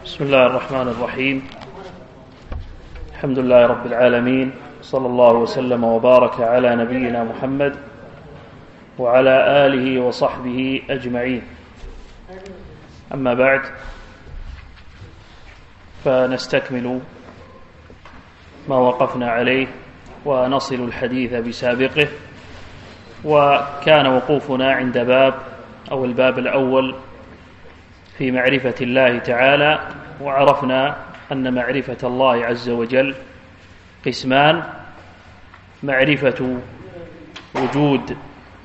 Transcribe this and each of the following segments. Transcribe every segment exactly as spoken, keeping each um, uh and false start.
بسم الله الرحمن الرحيم. الحمد لله رب العالمين، صلى الله وسلم وبارك على نبينا محمد وعلى آله وصحبه أجمعين. أما بعد، فنستكمل ما وقفنا عليه ونصل الحديث بسابقه. وكان وقوفنا عند باب أو الباب الأول في معرفة الله تعالى، وعرفنا أن معرفة الله عز وجل قسمان: معرفة وجود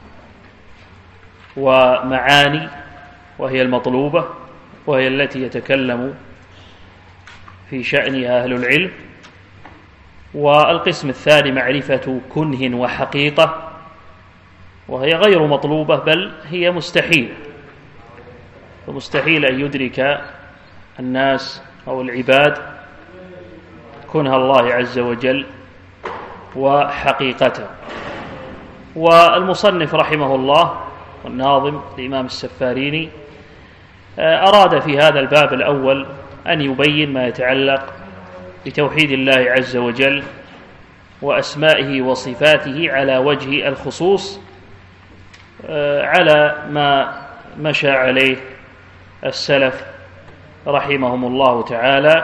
ومعاني، وهي المطلوبة وهي التي يتكلم في شأنها أهل العلم. والقسم الثاني معرفة كنه وحقيقة، وهي غير مطلوبة بل هي مستحيلة، فمستحيل أن يدرك الناس أو العباد كنه الله عز وجل وحقيقته. والمصنف رحمه الله والناظم الإمام السفاريني أراد في هذا الباب الأول أن يبين ما يتعلق بتوحيد الله عز وجل وأسمائه وصفاته على وجه الخصوص، على ما مشى عليه السلف رحمهم الله تعالى.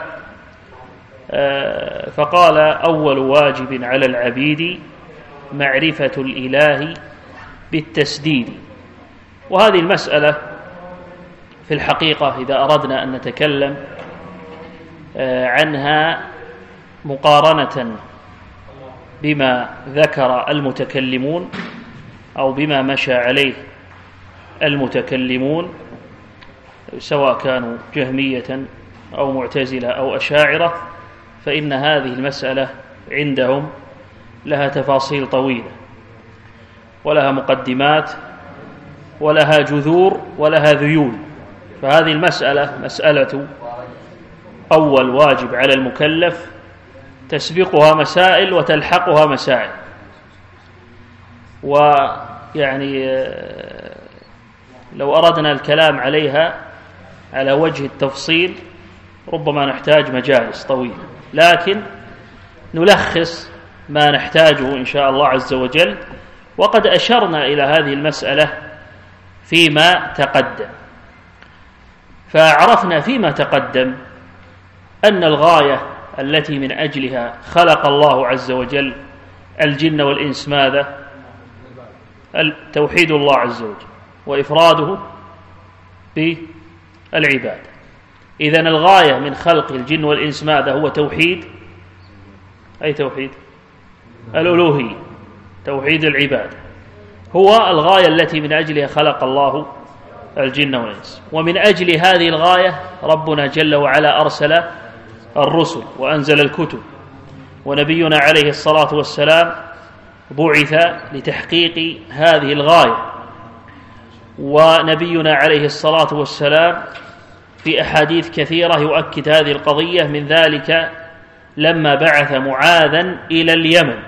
فقال: أول واجب على العبيد معرفة الإله بالتسديد. وهذه المسألة في الحقيقة إذا أردنا أن نتكلم عنها مقارنة بما ذكر المتكلمون أو بما مشى عليه المتكلمون، سواء كانوا جهمية أو معتزلة أو أشاعرة، فإن هذه المسألة عندهم لها تفاصيل طويلة، ولها مقدمات، ولها جذور، ولها ذيول. فهذه المسألة مسألة أول واجب على المكلف، تسبقها مسائل وتلحقها مسائل. ويعني لو أردنا الكلام عليها على وجه التفصيل ربما نحتاج مجالس طويلة، لكن نلخص ما نحتاجه إن شاء الله عز وجل. وقد أشرنا إلى هذه المسألة فيما تقدم، فعرفنا فيما تقدم أن الغاية التي من أجلها خلق الله عز وجل الجن والإنس ماذا؟ توحيد الله عز وجل وإفراده بالعبادة. إذن الغاية من خلق الجن والإنس ماذا؟ هو توحيد، أي توحيد الألوهية، توحيد العبادة هو الغاية التي من أجلها خلق الله الجن والإنس. ومن أجل هذه الغاية ربنا جل وعلا أرسل الرسل وأنزل الكتب، ونبينا عليه الصلاة والسلام بعث لتحقيق هذه الغاية. ونبينا عليه الصلاة والسلام في أحاديث كثيرة يؤكد هذه القضية، من ذلك لما بعث معاذا إلى اليمن.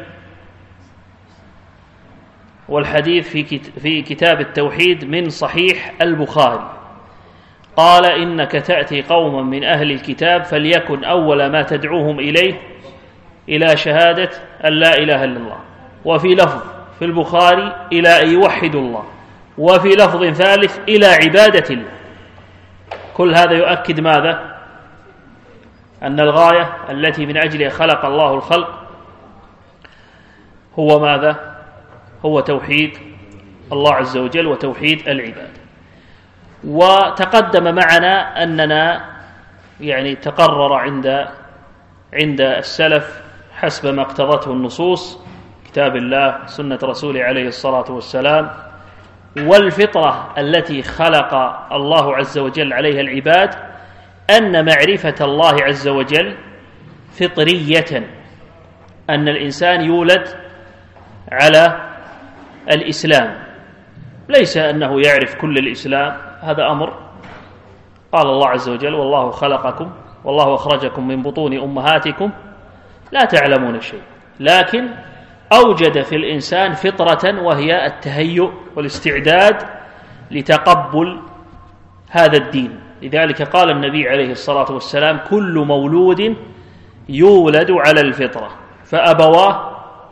والحديث في كتاب التوحيد من صحيح البخاري، قال: إنك تأتي قوما من أهل الكتاب فليكن أول ما تدعوهم إليه إلى شهادة أن لا إله إلا الله، وفي لفظ في البخاري إلى أن يوحدوا الله، وفي لفظ ثالث إلى عبادة الله. كل هذا يؤكد ماذا؟ أن الغاية التي من أجلها خلق الله الخلق هو ماذا؟ هو توحيد الله عز وجل وتوحيد العبادة. وتقدم معنا أننا يعني تقرر عند عند السلف حسب ما اقتضته النصوص، كتاب الله، سنة رسوله عليه الصلاة والسلام، والفطرة التي خلق الله عز وجل عليها العباد، أن معرفة الله عز وجل فطرية، أن الإنسان يولد على الإسلام، ليس أنه يعرف كل الإسلام، هذا أمر قال الله عز وجل: والله خلقكم والله أخرجكم من بطون أمهاتكم لا تعلمون شيء، لكن أوجد في الإنسان فطرة وهي التهيؤ والاستعداد لتقبل هذا الدين لذلك قال النبي عليه الصلاة والسلام: كل مولود يولد على الفطرة فأبواه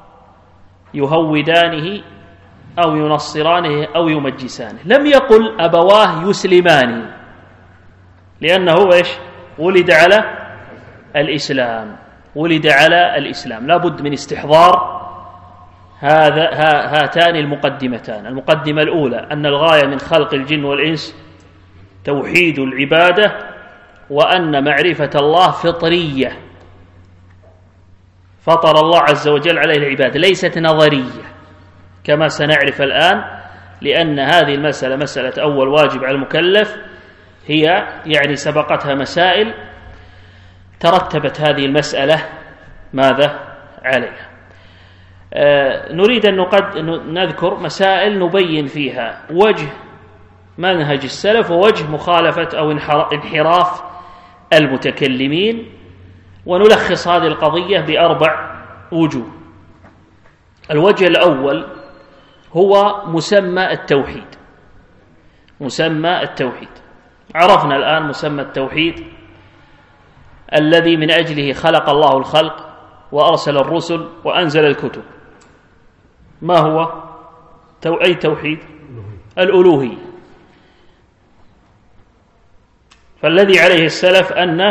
يهودانه أو ينصرانه أو يمجسانه. لم يقل أبواه يسلمانه، لأنه إيش؟ ولد على الإسلام، ولد على الإسلام. لا بد من استحضار هذا هاتان المقدمتان. المقدمة الأولى أن الغاية من خلق الجن والإنس توحيد العبادة، وأن معرفة الله فطرية، فطر الله عز وجل عليه العباد، ليست نظرية كما سنعرف الآن، لأن هذه المسألة مسألة أول واجب على المكلف هي يعني سبقتها مسائل ترتبت هذه المسألة ماذا عليها. آه نريد أن نقد نذكر مسائل نبين فيها وجه منهج السلف ووجه مخالفة أو انحراف المتكلمين، ونلخص هذه القضية بأربع وجوه. الوجه الأول هو مسمى التوحيد. مسمى التوحيد، عرفنا الآن مسمى التوحيد الذي من أجله خلق الله الخلق وأرسل الرسل وأنزل الكتب. ما هو أي توحيد؟ الألوهية. فالذي عليه السلف أن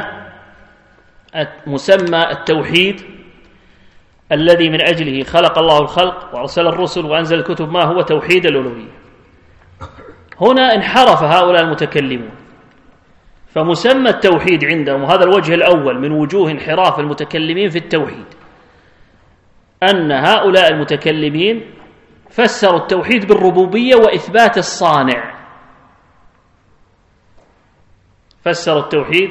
مسمى التوحيد الذي من أجله خلق الله الخلق وأرسل الرسل وأنزل الكتب ما هو؟ توحيد الألوهية. هنا انحرف هؤلاء المتكلمون، فمسمى التوحيد عندهم، وهذا الوجه الأول من وجوه انحراف المتكلمين في التوحيد، أن هؤلاء المتكلمين فسروا التوحيد بالربوبية وإثبات الصانع. فسروا التوحيد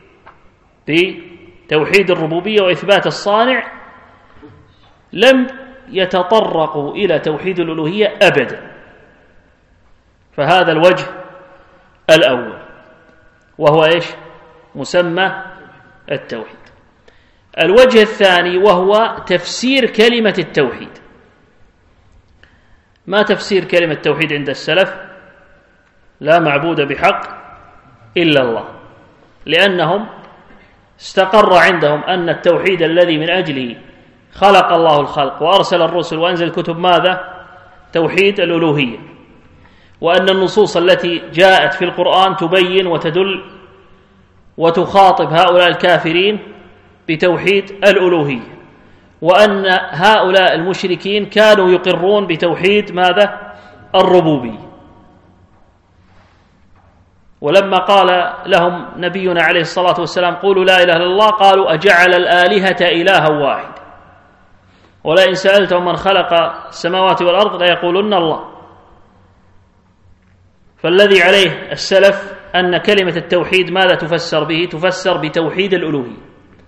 بتوحيد الربوبية وإثبات الصانع، لم يتطرقوا إلى توحيد الألوهية أبدا. فهذا الوجه الأول وهو إيش؟ مسمى التوحيد. الوجه الثاني وهو تفسير كلمة التوحيد. ما تفسير كلمة التوحيد عند السلف؟ لا معبود بحق إلا الله، لأنهم استقر عندهم أن التوحيد الذي من أجله خلق الله الخلق وأرسل الرسل وأنزل الكتب ماذا؟ توحيد الألوهية، وأن النصوص التي جاءت في القرآن تبين وتدل وتخاطب هؤلاء الكافرين بتوحيد الألوهية، وأن هؤلاء المشركين كانوا يقرون بتوحيد ماذا؟ الربوبية. ولما قال لهم نبينا عليه الصلاة والسلام قولوا لا إله إلا الله، قالوا أجعل الآلهة إلها واحد، ولئن سألتهم من خلق السماوات والأرض ليقولن الله. فالذي عليه السلف أن كلمة التوحيد ماذا تفسر به؟ تفسر بتوحيد الألوهية.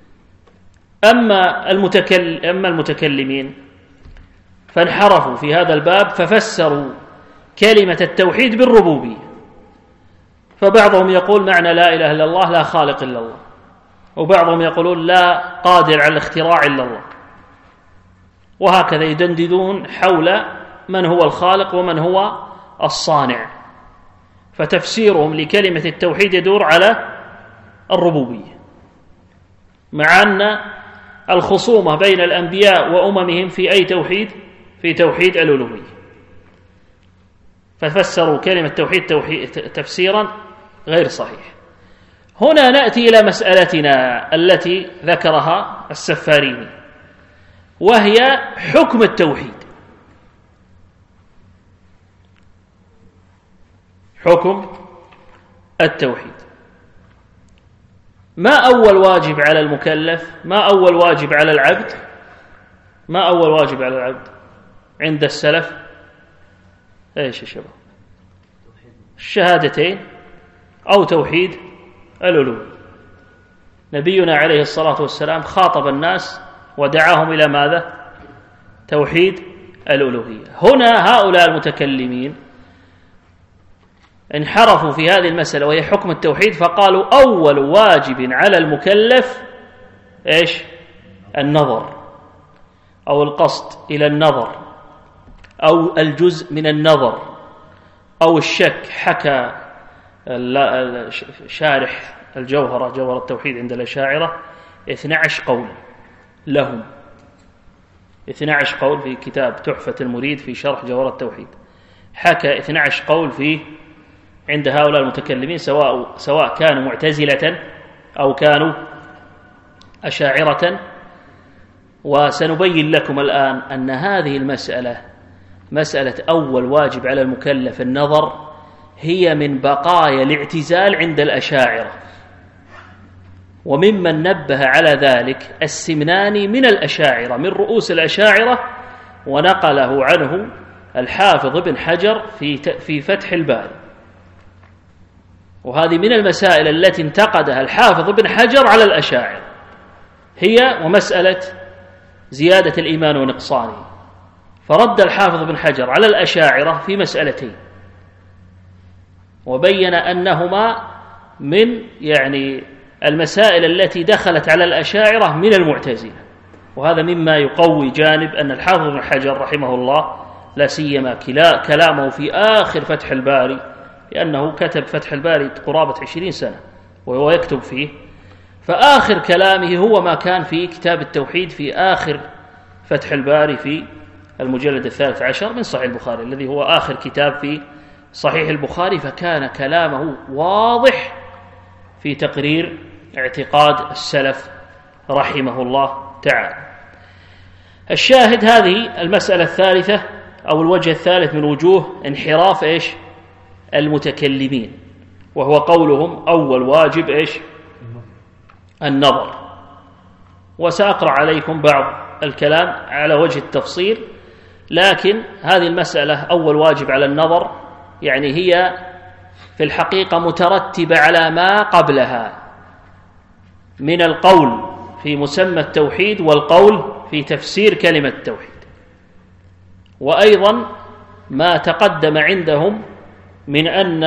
أما المتكلم أما المتكلمين فانحرفوا في هذا الباب ففسروا كلمة التوحيد بالربوبية. فبعضهم يقول معنى لا إله إلا الله لا خالق إلا الله، وبعضهم يقولون لا قادر على الاختراع إلا الله، وهكذا يدنددون حول من هو الخالق ومن هو الصانع. فتفسيرهم لكلمة التوحيد يدور على الربوبية، مع أن الخصومة بين الأنبياء وأممهم في أي توحيد؟ في توحيد الألوهية. ففسروا كلمة توحيد, توحيد تفسيرا غير صحيح. هنا نأتي إلى مسألتنا التي ذكرها السفاريني، وهي حكم التوحيد. حكم التوحيد. ما أول واجب على المكلف؟ ما أول واجب على العبد؟ ما أول واجب على العبد عند السلف؟ ايش يا شباب؟ الشهادتين أو توحيد الألوهية. نبينا عليه الصلاة والسلام خاطب الناس ودعاهم إلى ماذا؟ توحيد الألوهية. هنا هؤلاء المتكلمين انحرفوا في هذه المسألة وهي حكم التوحيد، فقالوا أول واجب على المكلف إيش؟ النظر أو القصد إلى النظر أو الجزء من النظر أو الشك. حكى شارح الجوهرة جوهر التوحيد عند الأشاعرة اثني عشر قول لهم، اثني عشر قول في كتاب تحفة المريد في شرح جوهر التوحيد، حكى اثني عشر قول فيه عند هؤلاء المتكلمين سواء سواء كانوا معتزلة أو كانوا أشاعرة. وسنبين لكم الآن أن هذه المسألة مسألة أول واجب على المكلف النظر هي من بقايا الاعتزال عند الأشاعرة، وممن نبه على ذلك السمناني من الأشاعرة من رؤوس الأشاعرة، ونقله عنه الحافظ ابن حجر في في فتح الباري. وهذه من المسائل التي انتقدها الحافظ ابن حجر على الأشاعرة، هي ومسألة زيادة الإيمان ونقصانه. فرد الحافظ ابن حجر على الأشاعرة في مسألتين، وبين أنهما من يعني المسائل التي دخلت على الأشاعرة من المعتزلة، وهذا مما يقوي جانب أن الحافظ ابن حجر رحمه الله لا سيما كلامه في آخر فتح الباري، لأنه كتب فتح الباري قرابة عشرين سنة وهو يكتب فيه، فآخر كلامه هو ما كان في كتاب التوحيد في آخر فتح الباري في المجلد الثالث عشر من صحيح البخاري الذي هو آخر كتاب في صحيح البخاري، فكان كلامه واضح في تقرير اعتقاد السلف رحمه الله تعالى. الشاهد هذه المسألة الثالثة أو الوجه الثالث من وجوه انحراف إيش المتكلمين، وهو قولهم أول واجب إيش النظر. وسأقرأ عليكم بعض الكلام على وجه التفصيل، لكن هذه المسألة أول واجب على النظر يعني هي في الحقيقة مترتبة على ما قبلها من القول في مسمى التوحيد والقول في تفسير كلمة التوحيد، وأيضا ما تقدم عندهم من أن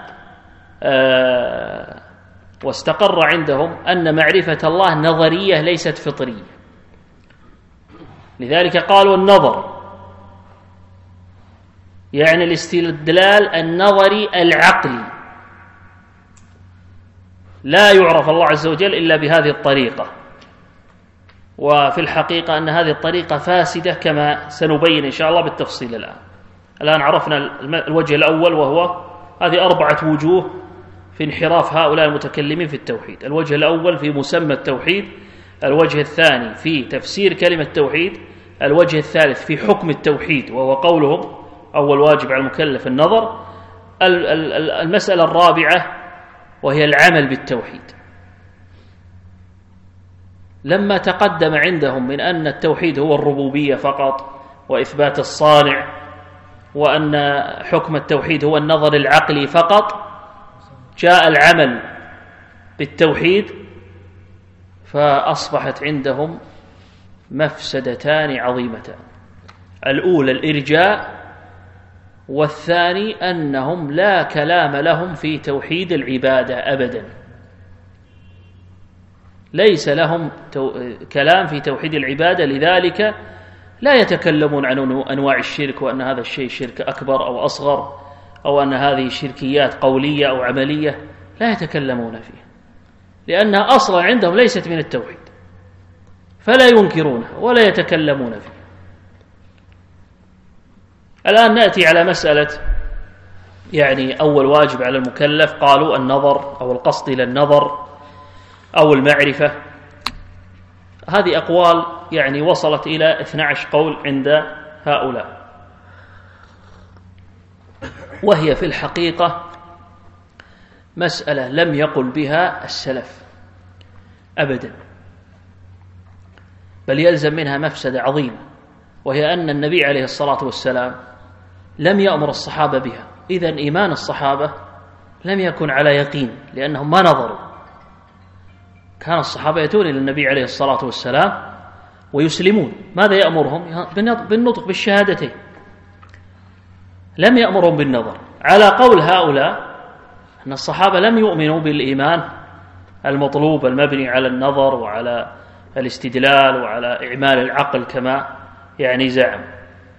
آه واستقر عندهم أن معرفة الله نظرية ليست فطرية، لذلك قالوا النظر يعني الاستدلال النظري العقلي، لا يعرف الله عز وجل إلا بهذه الطريقة، وفي الحقيقة أن هذه الطريقة فاسدة كما سنبين إن شاء الله بالتفصيل. الآن الآن عرفنا الوجه الأول، وهو هذه أربعة وجوه في انحراف هؤلاء المتكلمين في التوحيد. الوجه الأول في مسمى التوحيد، الوجه الثاني في تفسير كلمة التوحيد، الوجه الثالث في حكم التوحيد وهو قولهم أول واجب على المكلف النظر، المسألة الرابعة وهي العمل بالتوحيد. لما تقدم عندهم من أن التوحيد هو الربوبية فقط وإثبات الصانع، وأن حكم التوحيد هو النظر العقلي فقط، جاء العمل بالتوحيد فأصبحت عندهم مفسدتان عظيمتان. الأولى الإرجاء، والثاني أنهم لا كلام لهم في توحيد العبادة أبدا، ليس لهم كلام في توحيد العبادة، لذلك لا يتكلمون عن أنواع الشرك وأن هذا الشيء شرك أكبر أو أصغر، أو أن هذه شركيات قولية أو عملية، لا يتكلمون فيها لأنها أصلا عندهم ليست من التوحيد، فلا ينكرونها ولا يتكلمون فيها. الآن نأتي على مسألة يعني أول واجب على المكلف، قالوا النظر أو القصد إلى النظر أو المعرفة. هذه أقوال يعني وصلت إلى اثني عشر قول عند هؤلاء، وهي في الحقيقة مسألة لم يقل بها السلف أبدا، بل يلزم منها مفسدة عظيمة، وهي أن النبي عليه الصلاة والسلام لم يأمر الصحابة بها. إذن إيمان الصحابة لم يكن على يقين لأنهم ما نظروا. كان الصحابة يأتون إلى النبي عليه الصلاة والسلام ويسلمون، ماذا يأمرهم؟ بالنطق بالشهادتين، لم يأمرهم بالنظر، على قول هؤلاء أن الصحابة لم يؤمنوا بالإيمان المطلوب المبني على النظر وعلى الاستدلال وعلى إعمال العقل كما يعني زعم.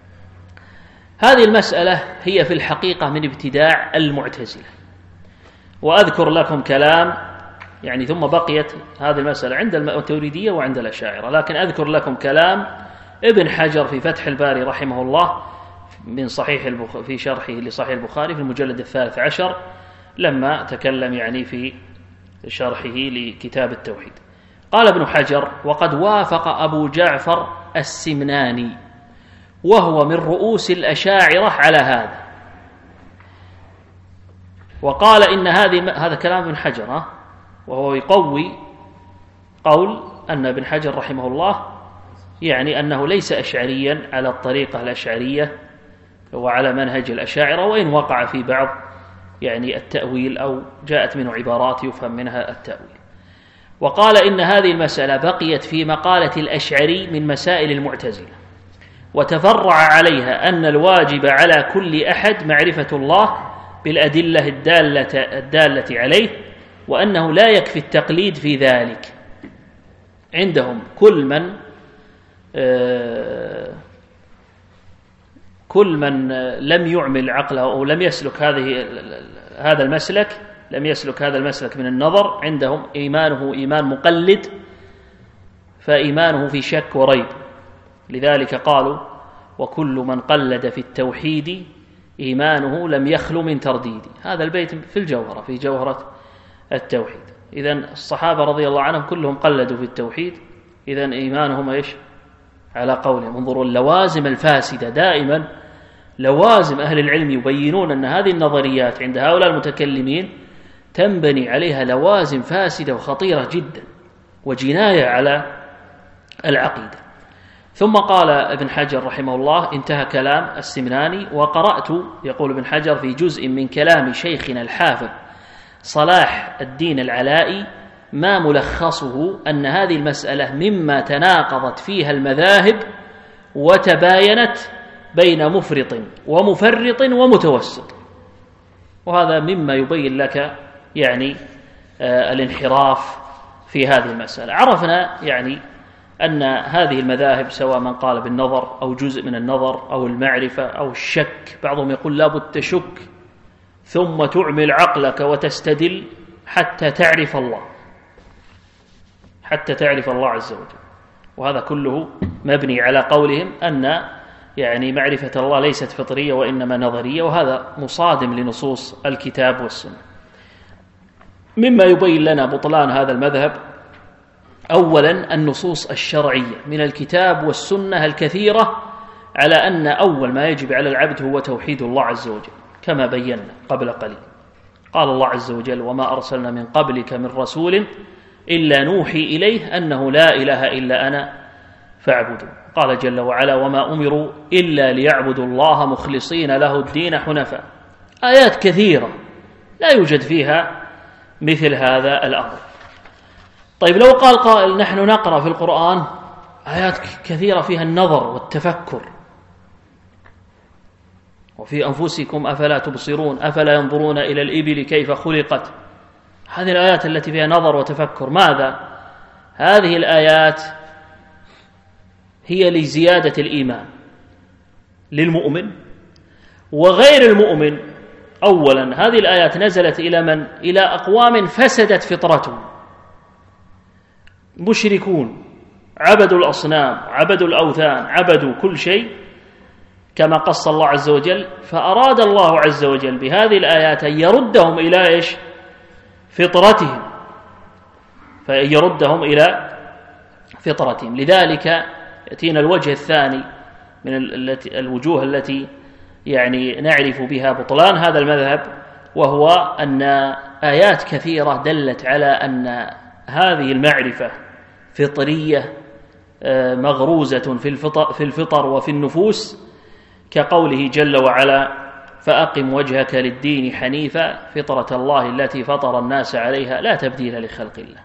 هذه المسألة هي في الحقيقة من ابتداع المعتزلة، وأذكر لكم كلام يعني ثم بقيت هذه المسألة عند الماتريدية وعند الأشاعرة، لكن أذكر لكم كلام ابن حجر في فتح الباري رحمه الله من صحيح البخ... في شرحه لصحيح البخاري في المجلد الثالث عشر لما تكلم يعني في شرحه لكتاب التوحيد. قال ابن حجر: وقد وافق أبو جعفر السمناني وهو من رؤوس الأشاعرة على هذا، وقال إن هذه هذا كلام ابن حجر، وهو يقوي قول أن ابن حجر رحمه الله يعني أنه ليس أشعريا على الطريقة الأشعرية وعلى منهج الأشاعرة، وإن وقع في بعض يعني التأويل أو جاءت منه عبارات يفهم منها التأويل. وقال إن هذه المسألة بقيت في مقالة الأشعري من مسائل المعتزلة، وتفرع عليها أن الواجب على كل أحد معرفة الله بالأدلة الدالة, الدالة عليه، وأنه لا يكفي التقليد في ذلك. عندهم كل من آه كل من لم يعمل عقله أو لم يسلك هذه هذا المسلك لم يسلك هذا المسلك من النظر، عندهم إيمانه إيمان مقلد، فإيمانه في شك وريب. لذلك قالوا: وكل من قلد في التوحيد إيمانه لم يخلو من ترديد. هذا البيت في الجوهرة، في جوهرة التوحيد. إذن الصحابة رضي الله عنهم كلهم قلدوا في التوحيد، إذن إيمانهم إيش؟ على قولهم. انظروا اللوازم الفاسدة، دائما لوازم أهل العلم يبينون أن هذه النظريات عند هؤلاء المتكلمين تنبني عليها لوازم فاسدة وخطيرة جدا وجناية على العقيدة. ثم قال ابن حجر رحمه الله: انتهى كلام السمناني. وقرأت، يقول ابن حجر، في جزء من كلام شيخنا الحافظ صلاح الدين العلائي ما ملخصه أن هذه المسألة مما تناقضت فيها المذاهب وتباينت بين مفرط ومفرط ومتوسط، وهذا مما يبين لك يعني آه الانحراف في هذه المسألة. عرفنا يعني أن هذه المذاهب سواء من قال بالنظر أو جزء من النظر أو المعرفة أو الشك، بعضهم يقول لابد تشك ثم تعمل عقلك وتستدل حتى تعرف الله حتى تعرف الله عز وجل، وهذا كله مبني على قولهم أن يعني معرفة الله ليست فطرية وإنما نظرية، وهذا مصادم لنصوص الكتاب والسنة. مما يبين لنا بطلان هذا المذهب أولا النصوص الشرعية من الكتاب والسنة الكثيرة على أن أول ما يجب على العبد هو توحيد الله عز وجل، كما بينا قبل قليل. قال الله عز وجل: وما أرسلنا من قبلك من رسول إلا نوحي إليه أنه لا إله إلا أنا فاعبدوا. قال جل وعلا: وما أمروا إلا ليعبدوا الله مخلصين له الدين حنفاء. آيات كثيرة لا يوجد فيها مثل هذا الأمر. طيب لو قال قائل: نحن نقرأ في القرآن آيات كثيرة فيها النظر والتفكر، وفي أنفسكم أفلا تبصرون أفلا ينظرون إلى الإبل كيف خلقت، هذه الآيات التي فيها نظر وتفكر، ماذا؟ هذه الآيات هي لزيادة الإيمان للمؤمن وغير المؤمن. أولا هذه الآيات نزلت إلى من؟ إلى أقوام فسدت فطرتهم، مشركون، عبدوا الأصنام، عبدوا الأوثان، عبدوا كل شيء كما قص الله عز وجل. فأراد الله عز وجل بهذه الآيات أن يردهم إلى إيش؟ فطرتهم، فيردهم إلى فطرتهم. لذلك يأتينا الوجه الثاني من الوجوه التي يعني نعرف بها بطلان هذا المذهب، وهو أن آيات كثيرة دلت على أن هذه المعرفة فطرية مغروزة في الفطر, في الفطر وفي النفوس، كقوله جل وعلا: فأقم وجهك للدين حنيفا فطرة الله التي فطر الناس عليها لا تبديل لخلق الله.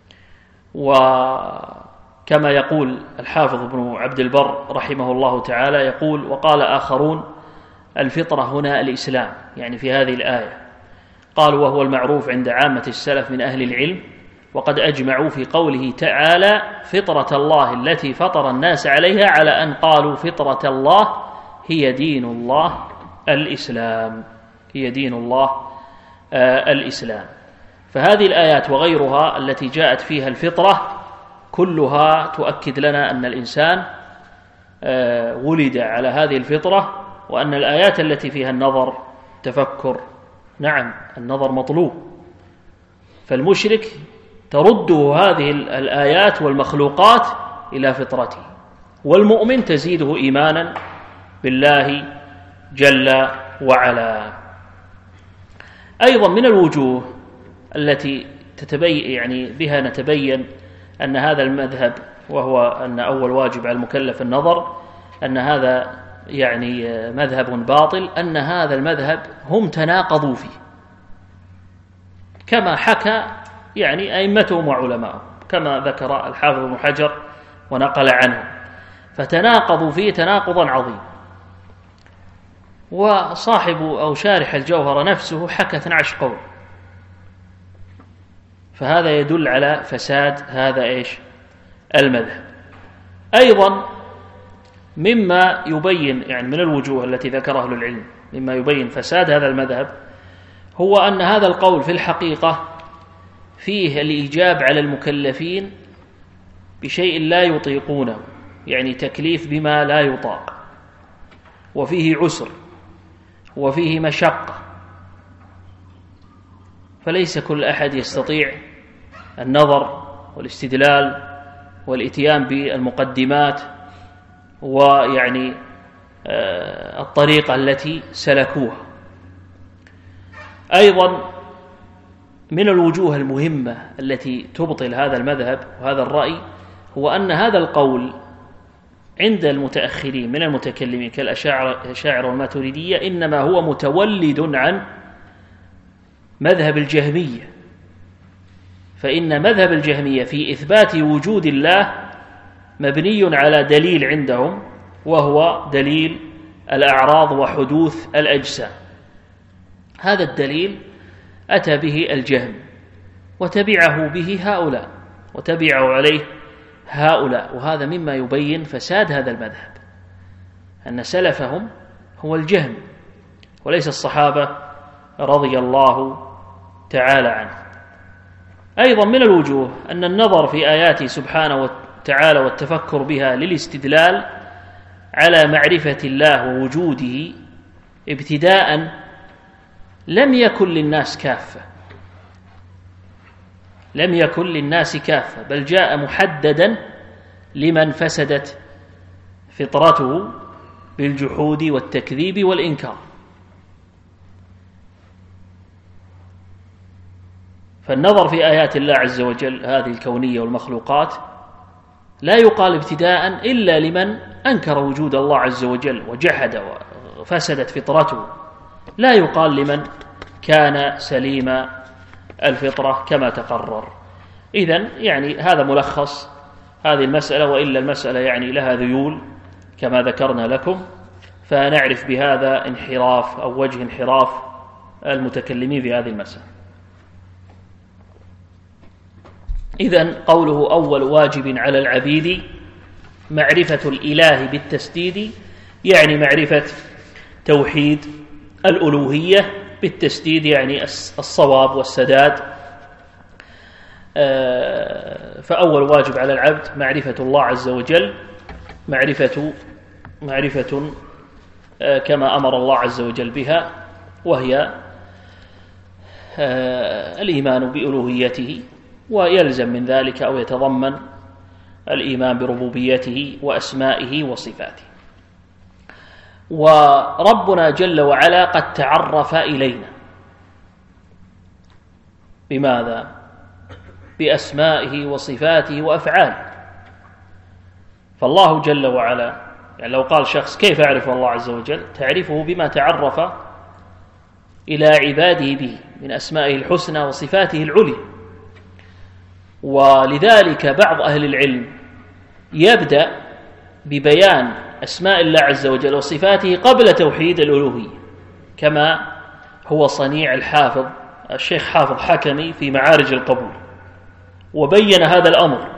وكما يقول الحافظ ابن عبد البر رحمه الله تعالى، يقول: وقال آخرون الفطرة هنا الإسلام، يعني في هذه الآية. قالوا: وهو المعروف عند عامة السلف من أهل العلم، وقد أجمعوا في قوله تعالى فطرة الله التي فطر الناس عليها على أن قالوا فطرة الله هي دين الله الإسلام، هي دين الله الإسلام. فهذه الآيات وغيرها التي جاءت فيها الفطرة كلها تؤكد لنا أن الإنسان ولد على هذه الفطرة، وأن الآيات التي فيها النظر تفكر، نعم النظر مطلوب، فالمشرك ترده هذه الآيات والمخلوقات إلى فطرته، والمؤمن تزيده إيمانا بالله جل وعلا. أيضا من الوجوه التي تتبين يعني بها نتبين أن هذا المذهب، وهو أن أول واجب على المكلف النظر، أن هذا يعني مذهب باطل، أن هذا المذهب هم تناقضوا فيه كما حكى يعني أئمتهم وعلماءهم، كما ذكر الحافظ ابن حجر ونقل عنه، فتناقضوا فيه تناقضا عظيما. وصاحب أو شارح الجوهر نفسه حكى اثني عشر قول، فهذا يدل على فساد هذا إيش المذهب. أيضا مما يبين يعني من الوجوه التي ذكرها أهل العلم مما يبين فساد هذا المذهب، هو أن هذا القول في الحقيقة فيه الإيجاب على المكلفين بشيء لا يطيقونه، يعني تكليف بما لا يطاق، وفيه عسر وفيه مشقة، فليس كل أحد يستطيع النظر والاستدلال والإتيان بالمقدمات ويعني الطريقة التي سلكوها. أيضا من الوجوه المهمة التي تبطل هذا المذهب وهذا الرأي، هو أن هذا القول عند المتأخرين من المتكلمين كالأشاعرة والماتريدية إنما هو متولد عن مذهب الجهمية، فإن مذهب الجهمية في إثبات وجود الله مبني على دليل عندهم، وهو دليل الأعراض وحدوث الأجسام. هذا الدليل أتى به الجهم وتبعه به هؤلاء وتبعوا عليه هؤلاء، وهذا مما يبين فساد هذا المذهب، أن سلفهم هو الجهم وليس الصحابة رضي الله تعالى عنهم. أيضا من الوجوه أن النظر في آياته سبحانه وتعالى والتفكر بها للاستدلال على معرفة الله ووجوده ابتداء لم يكن للناس كافة، لم يكن للناس كافة، بل جاء محددا لمن فسدت فطرته بالجحود والتكذيب والإنكار. فالنظر في آيات الله عز وجل هذه الكونية والمخلوقات لا يقال ابتداء إلا لمن أنكر وجود الله عز وجل وجحد وفسدت فطرته، لا يقال لمن كان سليم الفطرة كما تقرر. إذن يعني هذا ملخص هذه المسألة، وإلا المسألة يعني لها ذيول كما ذكرنا لكم، فنعرف بهذا انحراف أو وجه انحراف المتكلمين في هذه المسألة. إذن قوله أول واجب على العبيد معرفة الإله بالتسديد، يعني معرفة توحيد الألوهية بالتسديد، يعني الصواب والسداد. فأول واجب على العبد معرفة الله عز وجل، معرفة معرفة كما أمر الله عز وجل بها، وهي الإيمان بألوهيته، ويلزم من ذلك أو يتضمن الإيمان بربوبيته وأسمائه وصفاته. وربنا جل وعلا قد تعرف إلينا بماذا؟ بأسمائه وصفاته وأفعاله. فالله جل وعلا يعني لو قال شخص كيف أعرف الله عز وجل؟ تعرفه بما تعرف إلى عباده به من أسمائه الحسنى وصفاته العلي. ولذلك بعض أهل العلم يبدأ ببيان أسماء الله عز وجل وصفاته قبل توحيد الألوهية، كما هو صنيع الحافظ الشيخ حافظ حكمي في معارج القبول، وبين هذا الأمر.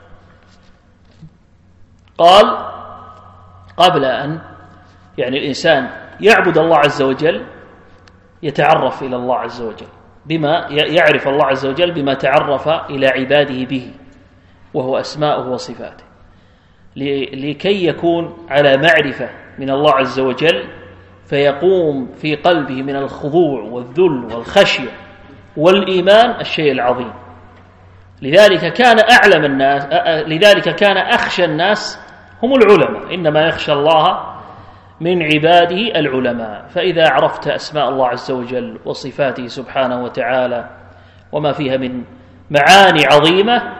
قال قبل أن يعني الإنسان يعبد الله عز وجل يتعرف إلى الله عز وجل، بما يعرف الله عز وجل بما تعرف إلى عباده به، وهو أسماؤه وصفاته، لكي يكون على معرفة من الله عز وجل، فيقوم في قلبه من الخضوع والذل والخشية والإيمان الشيء العظيم. لذلك كان أعلم الناس، لذلك كان أخشى الناس هم العلماء، إنما يخشى الله من عباده العلماء. فإذا عرفت أسماء الله عز وجل وصفاته سبحانه وتعالى وما فيها من معاني عظيمة،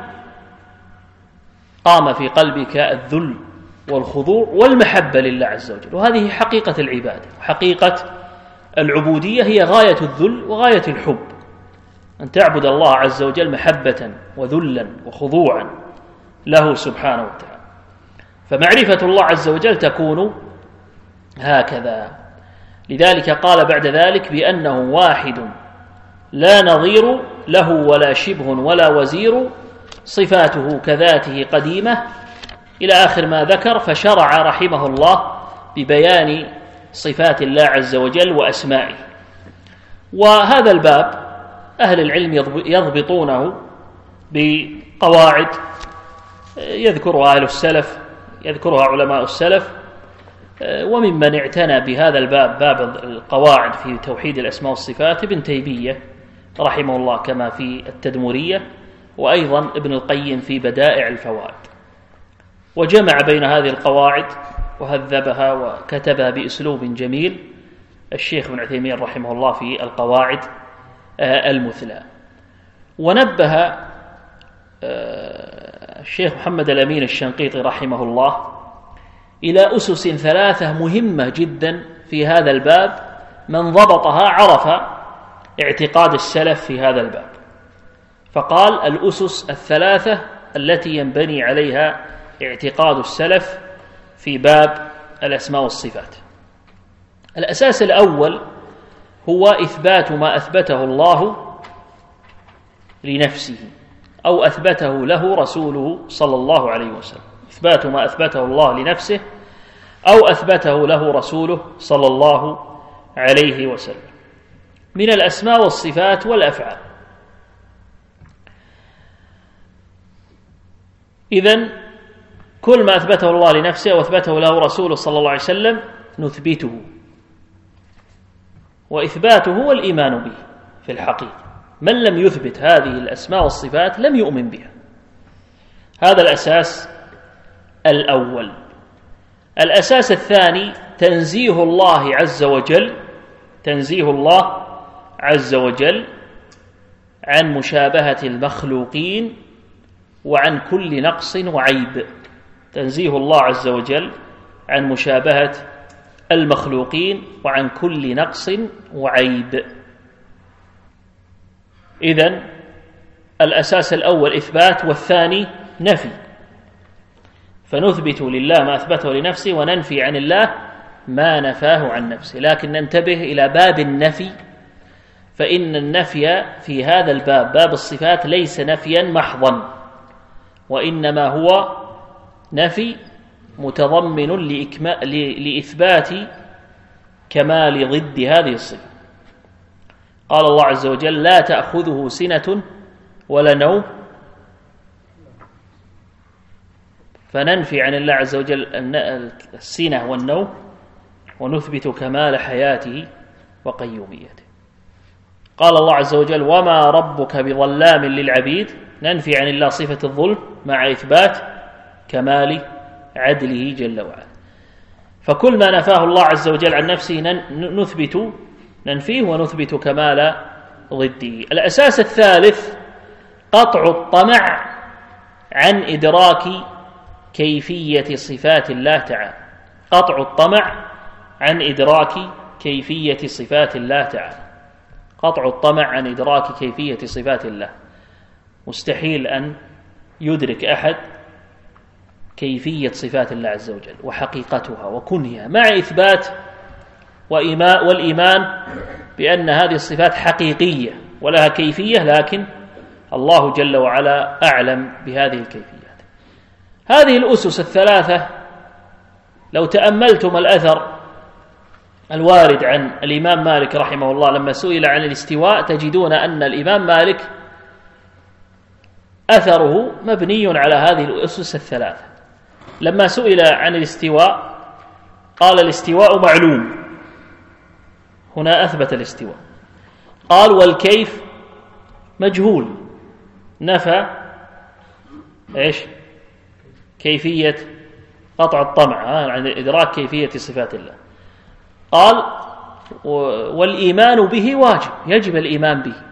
قام في قلبك الذل والخضوع والمحبة لله عز وجل. وهذه حقيقة العبادة، حقيقة العبودية هي غاية الذل وغاية الحب، أن تعبد الله عز وجل محبة وذلا وخضوعا له سبحانه وتعالى. فمعرفة الله عز وجل تكون هكذا. لذلك قال بعد ذلك بأنه واحد لا نظير له ولا شبه ولا وزير، صفاته كذاته قديمة، إلى آخر ما ذكر. فشرع رحمه الله ببيان صفات الله عز وجل وأسمائه. وهذا الباب أهل العلم يضبطونه بقواعد يذكرها أهل السلف، يذكرها علماء السلف. وممن اعتنى بهذا الباب، باب القواعد في توحيد الأسماء والصفات، ابن تيمية رحمه الله كما في التدمرية، وأيضا ابن القيم في بدائع الفوائد. وجمع بين هذه القواعد وهذبها وكتبها بأسلوب جميل الشيخ ابن عثيمين رحمه الله في القواعد المثلى. ونبه الشيخ محمد الأمين الشنقيطي رحمه الله إلى أسس ثلاثة مهمة جدا في هذا الباب، من ضبطها عرف اعتقاد السلف في هذا الباب. فقال: الأسس الثلاثة التي ينبني عليها اعتقاد السلف في باب الأسماء والصفات. الأساس الأول هو إثبات ما أثبته الله لنفسه أو أثبته له رسوله صلى الله عليه وسلم، إثبات ما أثبته الله لنفسه أو أثبته له رسوله صلى الله عليه وسلم من الأسماء والصفات والأفعال. إذن كل ما أثبته الله لنفسه أو أثبته له رسوله صلى الله عليه وسلم نثبته، وإثباته هو الإيمان به في الحقيقة. من لم يثبت هذه الأسماء والصفات لم يؤمن بها. هذا الأساس الأول. الأساس الثاني تنزيه الله عز وجل تنزيه الله عز وجل عن مشابهة المخلوقين وعن كل نقص وعيب. تنزيه الله عز وجل عن مشابهة المخلوقين وعن كل نقص وعيب. إذن الأساس الأول إثبات، والثاني نفي. فنثبت لله ما أثبته لنفسه وننفي عن الله ما نفاه عن نفسه. لكن ننتبه إلى باب النفي، فإن النفي في هذا الباب، باب الصفات، ليس نفيا محضا، وإنما هو نفي متضمن لإثبات كمال ضد هذه الصفة. قال الله عز وجل: لا تأخذه سنة ولا نوم. فننفي عن الله عز وجل السنة والنوم، ونثبت كمال حياته وقيوميته. قال الله عز وجل: وما ربك بظلام للعبيد. ننفي عن الله صفة الظلم مع إثبات كمال عدله جل وعلا. فكل ما نفاه الله عز وجل عن نفسه نثبت ننفيه ونثبت كمال ضده. الأساس الثالث قطع الطمع عن إدراك كيفية صفات الله تعالى. قطع الطمع عن إدراك كيفية صفات الله تعالى. قطع الطمع عن إدراك كيفية صفات الله. مستحيل أن يدرك أحد كيفية صفات الله عز وجل وحقيقتها وكنهها، مع إثبات وإيمان والإيمان بأن هذه الصفات حقيقية ولها كيفية، لكن الله جل وعلا أعلم بهذه الكيفيات. هذه الأسس الثلاثة لو تأملتم الأثر الوارد عن الإمام مالك رحمه الله لما سئل عن الاستواء، تجدون أن الإمام مالك أثره مبني على هذه الأسس الثلاثة. لما سئل عن الاستواء قال الاستواء معلوم، هنا أثبت الاستواء. قال والكيف مجهول، نفى إيش؟ كيفية قطع الطمع عن إدراك كيفية صفات الله. قال والإيمان به واجب، يجب الإيمان به،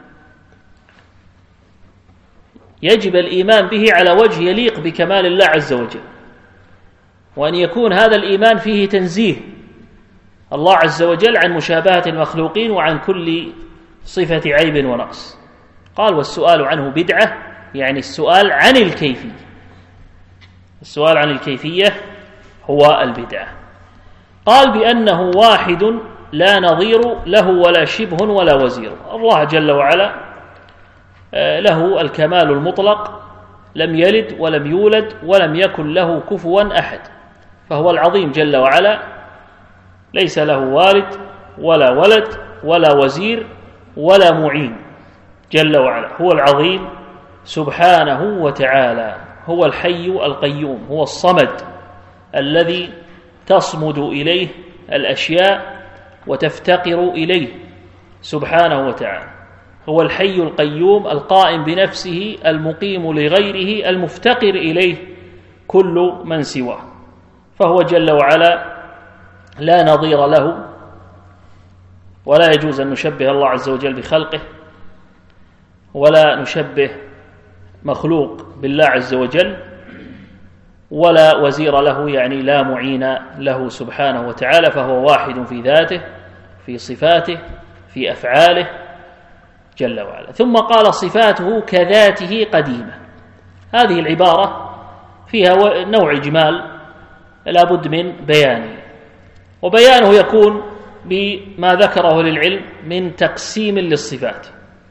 يجب الإيمان به على وجه يليق بكمال الله عز وجل، وأن يكون هذا الإيمان فيه تنزيه الله عز وجل عن مشابهة المخلوقين وعن كل صفة عيب ونقص. قال والسؤال عنه بدعة، يعني السؤال عن الكيفية، السؤال عن الكيفية هو البدعة. قال بأنه واحد لا نظير له ولا شبه ولا وزير. الله جل وعلا له الكمال المطلق، لم يلد ولم يولد ولم يكن له كفوا أحد، فهو العظيم جل وعلا، ليس له والد ولا ولد ولا وزير ولا معين، جل وعلا هو العظيم سبحانه وتعالى، هو الحي القيوم، هو الصمد الذي تصمد إليه الأشياء وتفتقر إليه سبحانه وتعالى، هو الحي القيوم القائم بنفسه المقيم لغيره المفتقر إليه كل من سواه، فهو جل وعلا لا نظير له، ولا يجوز أن نشبه الله عز وجل بخلقه، ولا نشبه مخلوق بالله عز وجل، ولا وزير له، يعني لا معين له سبحانه وتعالى، فهو واحد في ذاته، في صفاته، في أفعاله جل وعلا. ثم قال صفاته كذاته قديمة. هذه العبارة فيها نوع إجمال لا بد من بيانه، وبيانه يكون بما ذكره للعلم من تقسيم للصفات.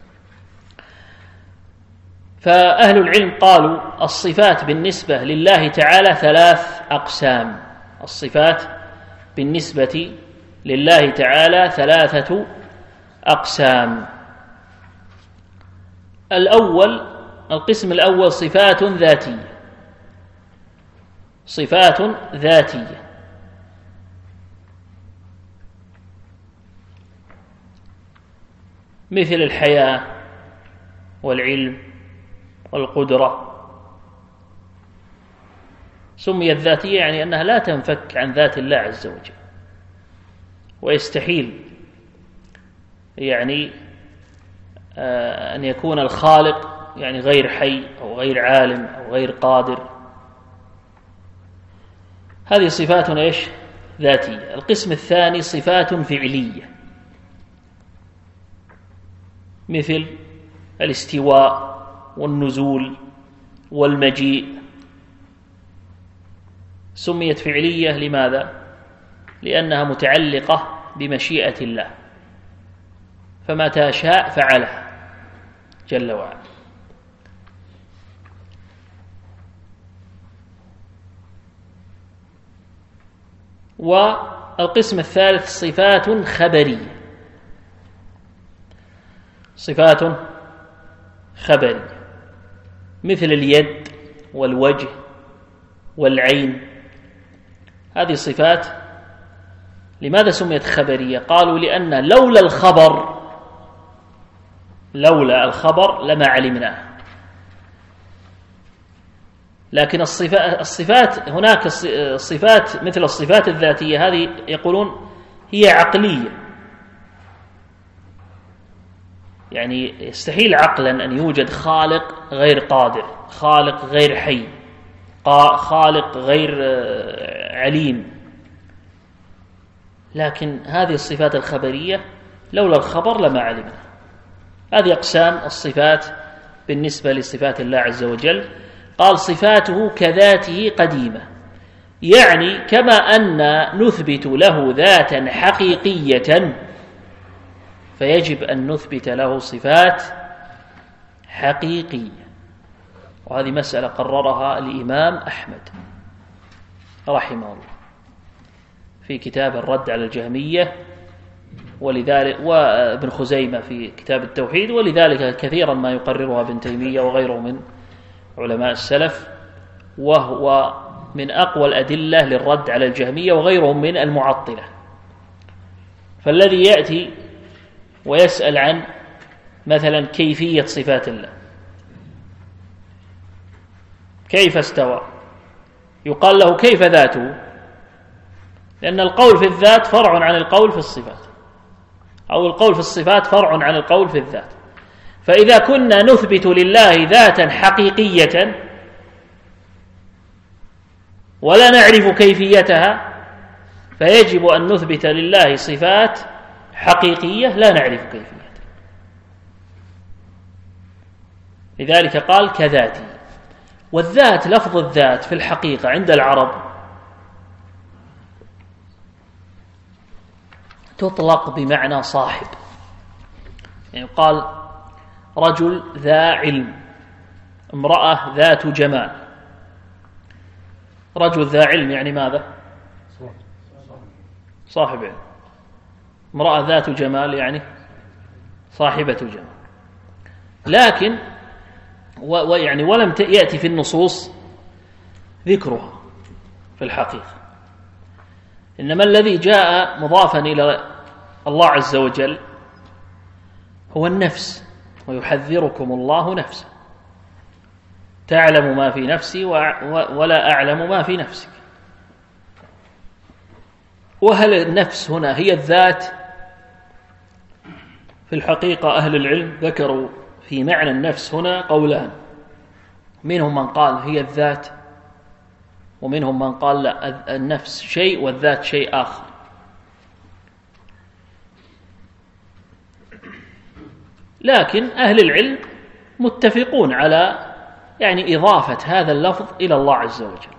فأهل العلم قالوا الصفات بالنسبة لله تعالى ثلاث أقسام، الصفات بالنسبة لله تعالى ثلاثة أقسام. الأول، القسم الأول صفات ذاتية، صفات ذاتية مثل الحياة والعلم والقدرة، سميت ذاتية يعني أنها لا تنفك عن ذات الله عز وجل، ويستحيل يعني أن يكون الخالق يعني غير حي أو غير عالم أو غير قادر. هذه صفات إيش؟ ذاتية. القسم الثاني صفات فعلية مثل الاستواء والنزول والمجيء، سميت فعلية لماذا؟ لأنها متعلقة بمشيئة الله، فمتى شاء فعلها جل وعلا. والقسم الثالث صفات خبرية، صفات خبرية مثل اليد والوجه والعين. هذه صفات لماذا سميت خبرية؟ قالوا لأن لولا الخبر لولا الخبر لما علمناه. لكن الصفات, الصفات هناك الصفات مثل الصفات الذاتية هذه يقولون هي عقلية، يعني يستحيل عقلا أن يوجد خالق غير قادر، خالق غير حي، خالق غير عليم. لكن هذه الصفات الخبرية لولا الخبر لما علمنا. هذه أقسام الصفات بالنسبة لصفات الله عز وجل. قال صفاته كذاته قديمة، يعني كما أن نثبت له ذاتا حقيقية فيجب أن نثبت له صفات حقيقية. وهذه مسألة قررها الإمام أحمد رحمه الله في كتاب الرد على الجهمية ولذلك وابن خزيمة في كتاب التوحيد، ولذلك كثيرا ما يقررها ابن تيمية وغيره من علماء السلف، وهو من أقوى الأدلة للرد على الجهمية وغيرهم من المعطلة. فالذي يأتي ويسأل عن مثلا كيفية صفات الله، كيف استوى، يقال له كيف ذاته، لأن القول في الذات فرع عن القول في الصفات، أو القول في الصفات فرع عن القول في الذات. فإذا كنا نثبت لله ذاتا حقيقية ولا نعرف كيفيتها، فيجب أن نثبت لله صفات حقيقية لا نعرف كيفيتها. لذلك قال كذاتي. والذات، لفظ الذات في الحقيقة عند العرب تطلق بمعنى صاحب، يعني قال رجل ذا علم، امرأة ذات جمال. رجل ذا علم يعني ماذا؟ صاحب علم. امرأة ذات جمال يعني صاحبة جمال. لكن ويعني ولم يأتي في النصوص ذكرها في الحقيقة، إنما الذي جاء مضافا إلى الله عز وجل هو النفس، ويحذركم الله نفسه، تعلم ما في نفسي ولا أعلم ما في نفسك. وهل النفس هنا هي الذات؟ في الحقيقة أهل العلم ذكروا في معنى النفس هنا قولان، منهم من قال هي الذات، ومنهم من قال لا، النفس شيء والذات شيء آخر. لكن أهل العلم متفقون على يعني إضافة هذا اللفظ إلى الله عز وجل.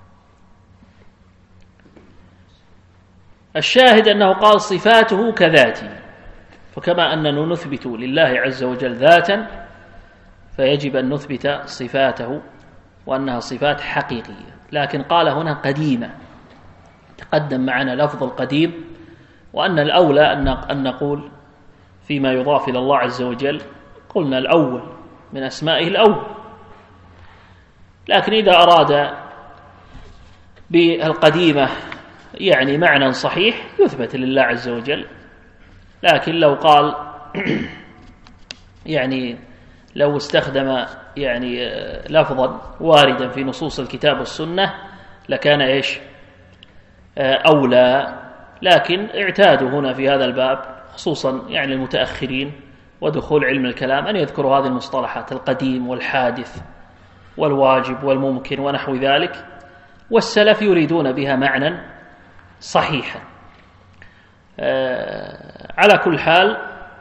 الشاهد أنه قال صفاته كذاتي، فكما أننا نثبت لله عز وجل ذاتا فيجب أن نثبت صفاته وأنها صفات حقيقية. لكن قال هنا قديمة، تقدم معنا لفظ القديم، وأن الأولى أن نقول فيما يضاف إلى الله عز وجل قلنا الأول من أسمائه الأول. لكن إذا أراد بالقديمة يعني معنى صحيح يثبت لله عز وجل. لكن لو قال يعني لو استخدم يعني لفظا واردا في نصوص الكتاب والسنة لكان إيش أولى. لكن اعتادوا هنا في هذا الباب خصوصا يعني المتأخرين ودخول علم الكلام أن يذكروا هذه المصطلحات، القديم والحادث والواجب والممكن ونحو ذلك، والسلف يريدون بها معنى صحيحا. آه على كل حال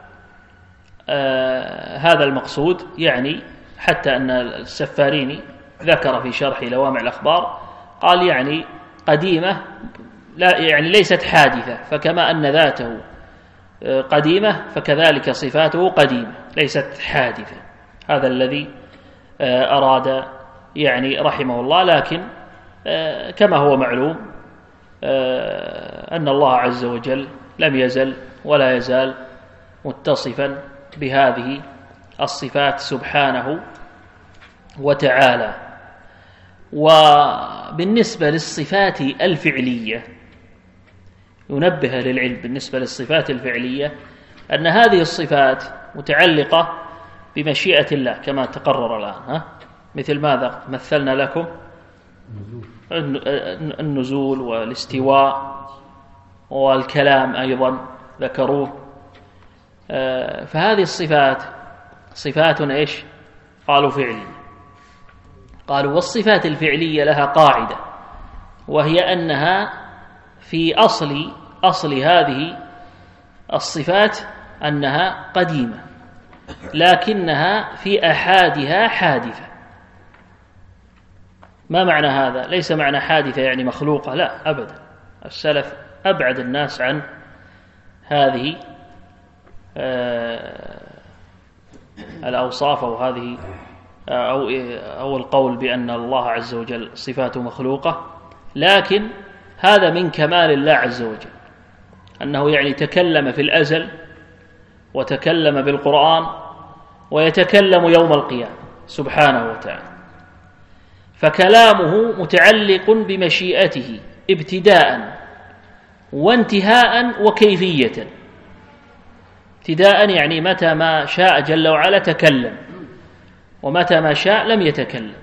آه هذا المقصود، يعني حتى أن السفاريني ذكر في شرح لوامع الأخبار قال يعني قديمة لا يعني ليست حادثة، فكما أن ذاته قديمة فكذلك صفاته قديمة ليست حادثة. هذا الذي أراد يعني رحمه الله. لكن كما هو معلوم أن الله عز وجل لم يزل ولا يزال متصفا بهذه الصفات سبحانه وتعالى. وبالنسبة للصفات الفعلية ينبه للعلم بالنسبة للصفات الفعلية أن هذه الصفات متعلقة بمشيئة الله كما تقرر الآن. ها؟ مثل ماذا مثلنا لكم؟ النزول والاستواء والكلام أيضا ذكروه. فهذه الصفات صفات إيش؟ قالوا فعلية. قالوا والصفات الفعلية لها قاعدة، وهي أنها في أصل أصل هذه الصفات أنها قديمة، لكنها في أحادها حادثة. ما معنى هذا؟ ليس معنى حادثة يعني مخلوقة، لا أبدا. السلف أبعد الناس عن هذه الأوصاف أو هذه أو أو القول بأن الله عز وجل صفاته مخلوقة. لكن هذا من كمال الله عز وجل أنه يعني تكلم في الأزل وتكلم بالقرآن ويتكلم يوم القيامة سبحانه وتعالى، فكلامه متعلق بمشيئته ابتداء وانتهاء وكيفية. ابتداء يعني متى ما شاء جل وعلا تكلم، ومتى ما شاء لم يتكلم.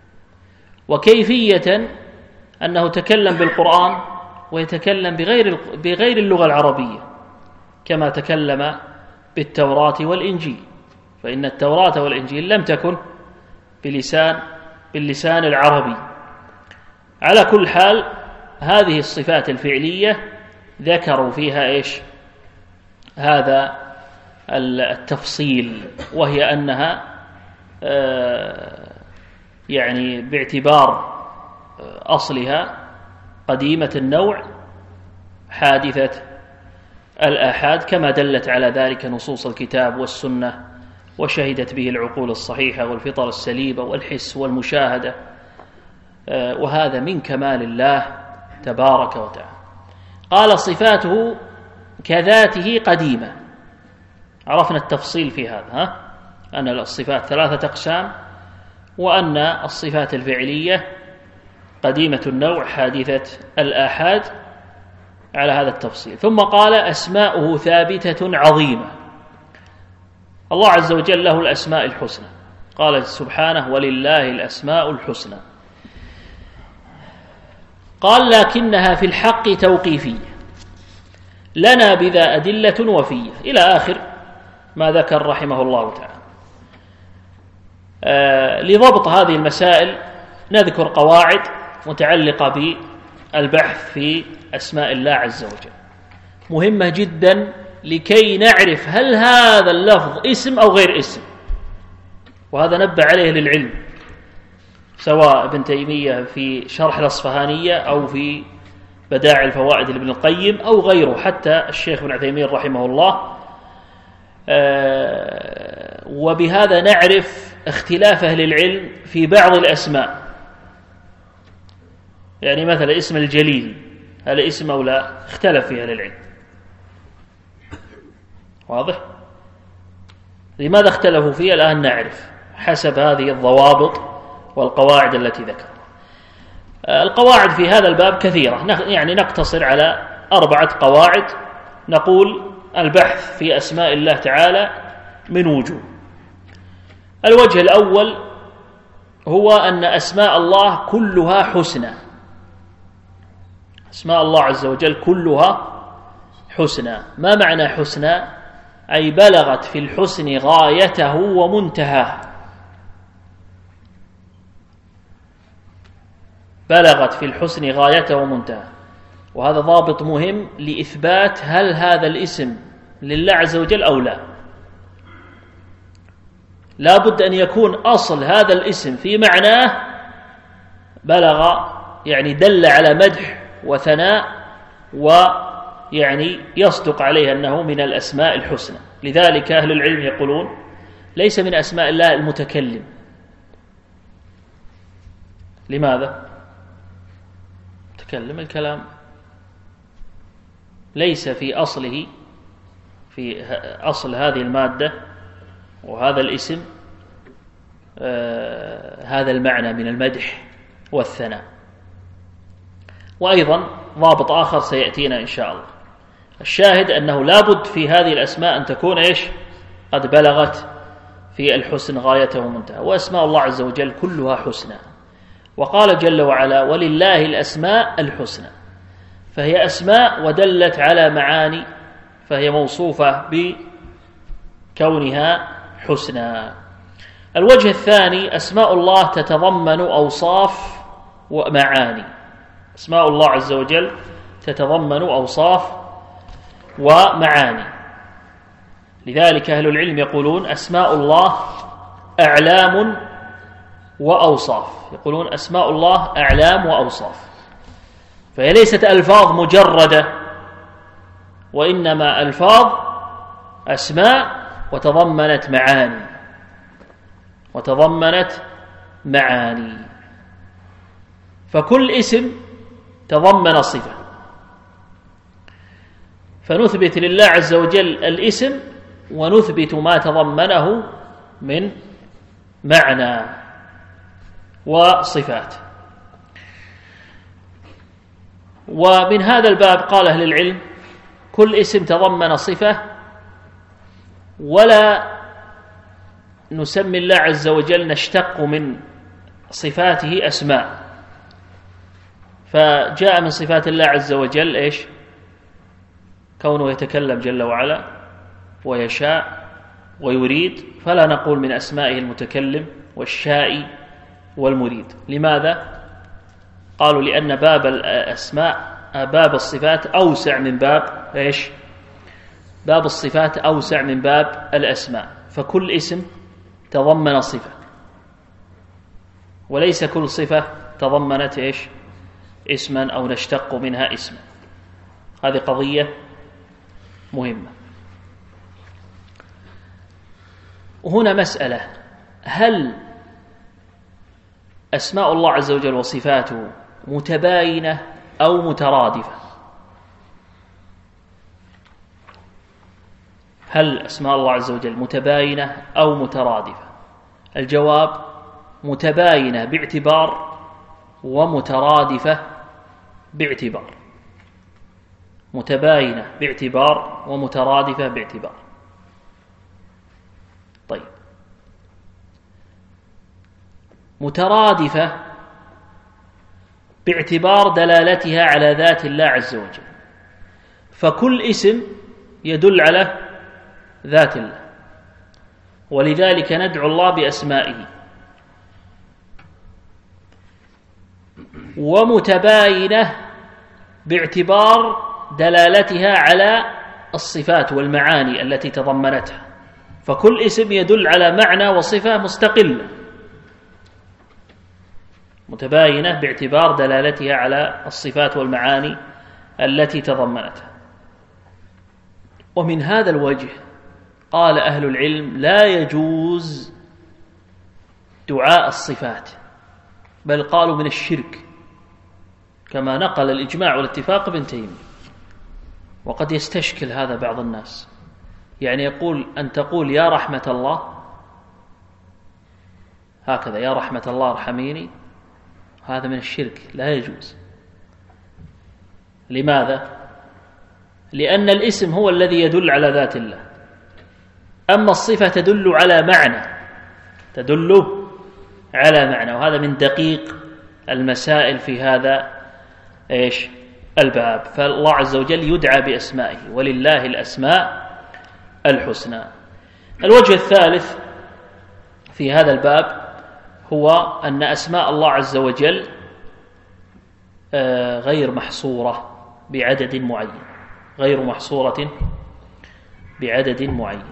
وكيفية أنه تكلم بالقرآن ويتكلم بغير بغير اللغة العربية، كما تكلم بالتوراة والإنجيل، فإن التوراة والإنجيل لم تكن بلسان باللسان العربي. على كل حال هذه الصفات الفعلية ذكروا فيها إيش؟ هذا التفصيل، وهي أنها يعني باعتبار أصلها قديمة النوع حادثة الآحاد، كما دلت على ذلك نصوص الكتاب والسنة وشهدت به العقول الصحيحة والفطر السليمة والحس والمشاهدة، وهذا من كمال الله تبارك وتعالى. قال صفاته كذاته قديمة. عرفنا التفصيل في هذا، ها؟ أن الصفات ثلاثة أقسام، وأن الصفات الفعلية قديمة النوع حادثة الآحاد، على هذا التفصيل. ثم قال أسماؤه ثابتة عظيمة. الله عز وجل له الأسماء الحسنى، قال سبحانه ولله الأسماء الحسنى. قال لكنها في الحق توقيفية، لنا بذا أدلة وفية، إلى آخر ما ذكر رحمه الله تعالى. آه لضبط هذه المسائل نذكر قواعد متعلقة بالبحث في أسماء الله عز وجل، مهمة جدا لكي نعرف هل هذا اللفظ اسم أو غير اسم، وهذا نبه عليه للعلم، سواء ابن تيمية في شرح الأصفهانية أو في بدائع الفوائد لابن القيم أو غيره، حتى الشيخ ابن عثيمين رحمه الله. آه وبهذا نعرف اختلاف أهل العلم في بعض الأسماء. يعني مثلا اسم الجليل، هل اسم أو لا؟ اختلف في أهل العلم. واضح؟ لماذا اختلفوا فيه الآن نعرف حسب هذه الضوابط والقواعد التي ذكرها. القواعد في هذا الباب كثيرة، يعني نقتصر على أربعة قواعد. نقول البحث في أسماء الله تعالى من وجوه. الوجه الأول هو أن أسماء الله كلها حسنى. أسماء الله عز وجل كلها حسنى. ما معنى حسنى؟ أي بلغت في الحسن غايته ومنتهاه، بلغت في الحسن غايته ومنتهاه. وهذا ضابط مهم لإثبات هل هذا الاسم لله عز وجل أو لا. لا بد أن يكون أصل هذا الاسم في معناه بلغ، يعني دل على مدح وثناء، ويعني يصدق عليه أنه من الأسماء الحسنى. لذلك أهل العلم يقولون ليس من أسماء الله المتكلم. لماذا؟ تكلم الكلام ليس في أصله، في أصل هذه المادة وهذا الاسم آه هذا المعنى من المدح والثناء. وأيضا ضابط آخر سيأتينا إن شاء الله. الشاهد أنه لابد في هذه الأسماء أن تكون إيش؟ قد بلغت في الحسن غايته ومنتهى. وأسماء الله عز وجل كلها حسنى. وقال جل وعلا ولله الأسماء الحسنى، فهي أسماء ودلت على معاني، فهي موصوفة بكونها حسنى. الوجه الثاني أسماء الله تتضمن أوصاف ومعاني. أسماء الله عز وجل تتضمن أوصاف ومعاني. لذلك أهل العلم يقولون أسماء الله أعلام وأوصاف. يقولون أسماء الله أعلام وأوصاف، فهي ليست ألفاظ مجردة، وإنما ألفاظ أسماء وتضمنت معاني وتضمنت معاني. فكل اسم تضمن صفة. فنثبت لله عز وجل الاسم ونثبت ما تضمنه من معنى وصفات. ومن هذا الباب قال أهل العلم كل اسم تضمن صفة ولا نسمي الله عز وجل نشتق من صفاته أسماء، فجاء من صفات الله عز وجل إيش؟ كونه يتكلم جل وعلا ويشاء ويريد، فلا نقول من أسمائه المتكلم والشائي والمريد. لماذا؟ قالوا لأن باب الأسماء باب الصفات أوسع من باب إيش؟ باب الصفات أوسع من باب الأسماء، فكل اسم تضمن صفة وليس كل صفة تضمنت إيش؟ اسما أو نشتق منها اسما. هذه قضية مهمة. وهنا مسألة: هل أسماء الله عز وجل وصفاته متباينة أو مترادفة؟ هل أسماء الله عز وجل متباينة أو مترادفة؟ الجواب: متباينة باعتبار ومترادفة باعتبار. متباينة باعتبار ومترادفة باعتبار. طيب، مترادفة باعتبار دلالتها على ذات الله عز وجل، فكل اسم يدل على ذات الله، ولذلك ندعو الله بأسمائه. ومتباينة باعتبار دلالتها على الصفات والمعاني التي تضمنتها، فكل اسم يدل على معنى وصفة مستقلة. متباينة باعتبار دلالتها على الصفات والمعاني التي تضمنتها. ومن هذا الوجه قال أهل العلم لا يجوز دعاء الصفات، بل قالوا من الشرك، كما نقل الإجماع والاتفاق ابن تيمية. وقد يستشكل هذا بعض الناس، يعني يقول أن تقول يا رحمة الله هكذا، يا رحمة الله ارحميني، هذا من الشرك، لا يجوز. لماذا؟ لأن الاسم هو الذي يدل على ذات الله، أما الصفة تدل على معنى، تدل على معنى، وهذا من دقيق المسائل في هذا إيش؟ الباب. فالله عز وجل يدعى بأسمائه، ولله الأسماء الحسنى. الوجه الثالث في هذا الباب هو أن أسماء الله عز وجل غير محصورة بعدد معين، غير محصورة بعدد معين.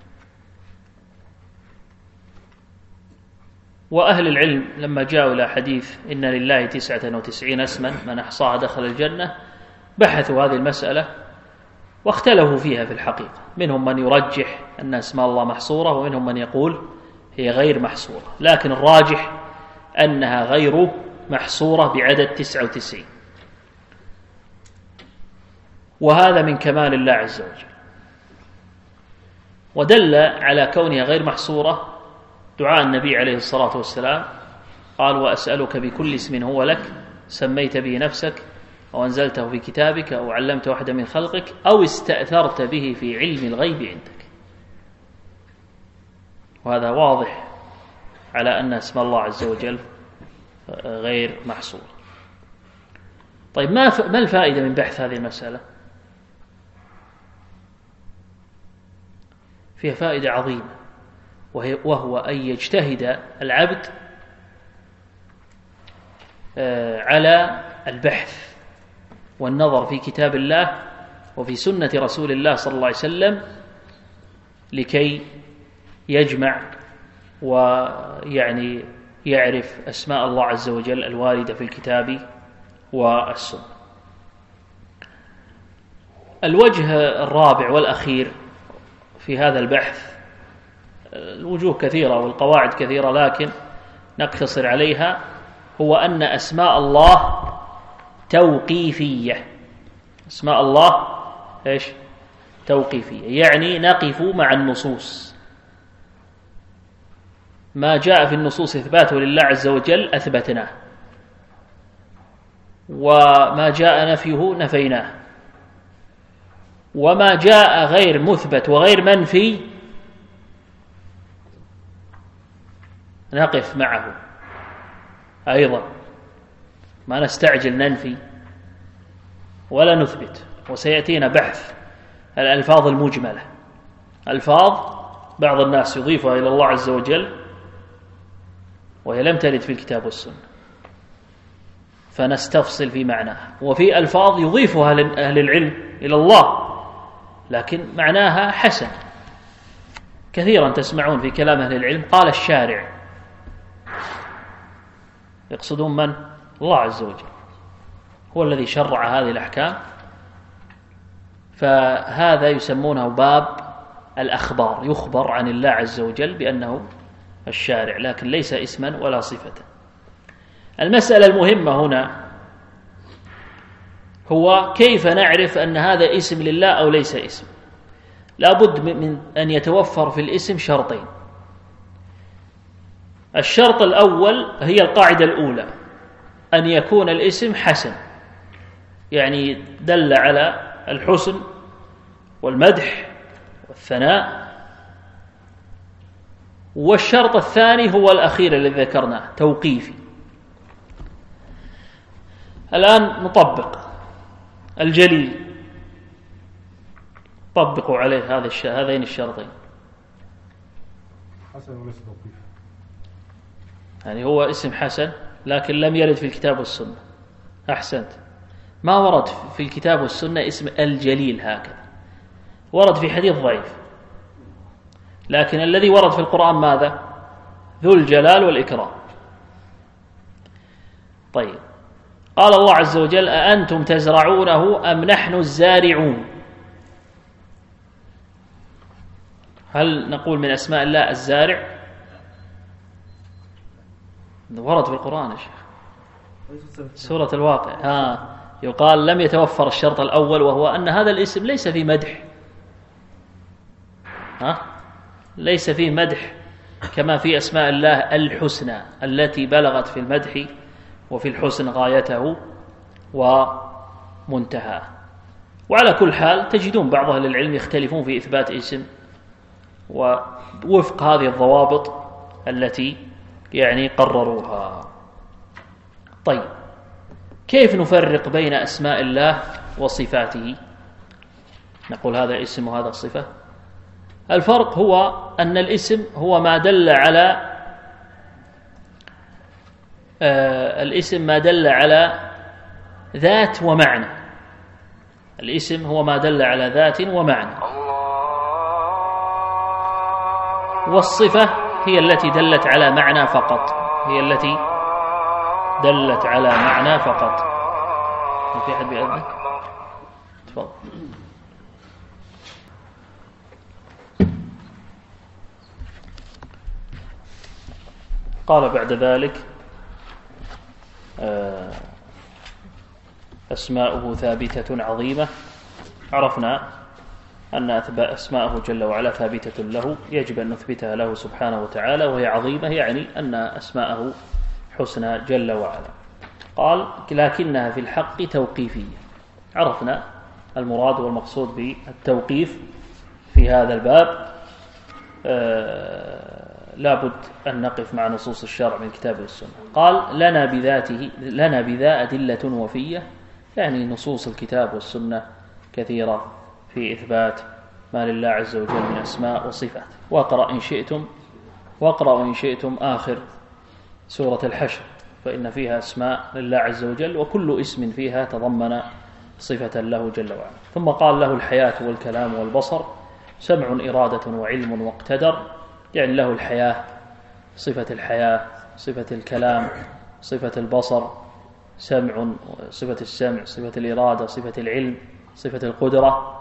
وأهل العلم لما جاءوا إلى حديث إن لله تسعة وتسعين اسما من أحصاها دخل الجنة بحثوا هذه المسألة واختلفوا فيها في الحقيقة، منهم من يرجح أن أسماء الله محصورة، ومنهم من يقول هي غير محصورة، لكن الراجح أنها غير محصورة بعدد تسعة وتسعين، وهذا من كمال الله عز وجل. ودل على كونها غير محصورة دعاء النبي عليه الصلاة والسلام، قال وأسألك بكل اسم هو لك سميت به نفسك أو أنزلته في كتابك أو علمت واحدا من خلقك أو استأثرت به في علم الغيب عندك. وهذا واضح على أن اسم الله عز وجل غير محصور. طيب، ما ما الفائدة من بحث هذه المسألة؟ فيها فائدة عظيمة، وهو أن يجتهد العبد على البحث والنظر في كتاب الله وفي سنة رسول الله صلى الله عليه وسلم لكي يجمع ويعني يعرف أسماء الله عز وجل الواردة في الكتاب والسنة. الوجه الرابع والأخير في هذا البحث، الوجوه كثيرة والقواعد كثيرة لكن نقتصر عليها، هو أن أسماء الله توقيفية. أسماء الله إيش؟ توقيفية، يعني نقف مع النصوص، ما جاء في النصوص إثباته لله عز وجل أثبتناه، وما جاء نفيه نفيناه، وما جاء غير مثبت وغير منفي نقف معه أيضا، ما نستعجل ننفي ولا نثبت. وسيأتينا بحث الألفاظ المجملة، ألفاظ بعض الناس يضيفها إلى الله عز وجل وهي لم ترد في الكتاب والسنة، فنستفصل في معناها. وفي ألفاظ يضيفها أهل العلم إلى الله لكن معناها حسن، كثيرا تسمعون في كلام أهل العلم قال الشارع، يقصدون من؟ الله عز وجل، هو الذي شرع هذه الأحكام. فهذا يسمونه باب الأخبار، يخبر عن الله عز وجل بأنه الشارع، لكن ليس اسما ولا صفة. المسألة المهمة هنا هو كيف نعرف أن هذا اسم لله أو ليس اسم. لا بد من أن يتوفر في الاسم شرطين. الشرط الأول هي القاعدة الأولى، أن يكون الاسم حسن، يعني دل على الحسن والمدح والثناء. والشرط الثاني هو الأخير الذي ذكرناه، توقيفي. الآن نطبق الجليل، طبقوا عليه هذا الش... هذين الشرطين. حسن وليس توقيف، يعني هو اسم حسن لكن لم يرد في الكتاب والسنة. أحسنت، ما ورد في الكتاب والسنة اسم الجليل هكذا، ورد في حديث ضعيف، لكن الذي ورد في القرآن ماذا؟ ذو الجلال والإكرام. طيب، قال الله عز وجل: أأنتم تزرعونه أم نحن الزارعون؟ هل نقول من أسماء الله الزارع؟ ورد في القرآن يا شيخ، سورة الواقع. ها يقال لم يتوفر الشرط الأول، وهو أن هذا الاسم ليس فيه مدح، ها ليس فيه مدح كما في أسماء الله الحسنى التي بلغت في المدح وفي الحسن غايته ومنتهاه. وعلى كل حال تجدون بعض أهل العلم يختلفون في إثبات اسم ووفق هذه الضوابط التي يعني قرروها. طيب، كيف نفرق بين أسماء الله وصفاته؟ نقول هذا اسم وهذا صفة. الفرق هو أن الاسم هو ما دل على آه الاسم ما دل على ذات ومعنى. الاسم هو ما دل على ذات ومعنى، والصفة هي التي دلت على معنى فقط، هي التي دلت على معنى فقط. في أحد بيأذن؟ تفضل. قال بعد ذلك: أسماؤه ثابتة عظيمة. عرفنا أن أسماءه جل وعلا ثابتة له، يجب أن نثبتها له سبحانه وتعالى، وهي عظيمة يعني أن أسماءه حسنى جل وعلا. قال: لكنها في الحق توقيفية. عرفنا المراد والمقصود بالتوقيف في هذا الباب. آه لا بد أن نقف مع نصوص الشرع من الكتاب والسنة. قال: لنا بذاته لنا بذا أدلة وفية، يعني نصوص الكتاب والسنة كثيرة في إثبات ما لله عز وجل من أسماء وصفات. واقرأ إن شئتم واقرأوا إن شئتم آخر سورة الحشر، فإن فيها أسماء لله عز وجل، وكل اسم فيها تضمن صفة له جل وعلا. ثم قال: له الحياة والكلام والبصر، سمع إرادة وعلم واقتدر، يعني له الحياة، صفة الحياة، صفة الكلام، صفة البصر، سمع، صفة السمع، صفة الإرادة، صفة العلم، صفة القدرة.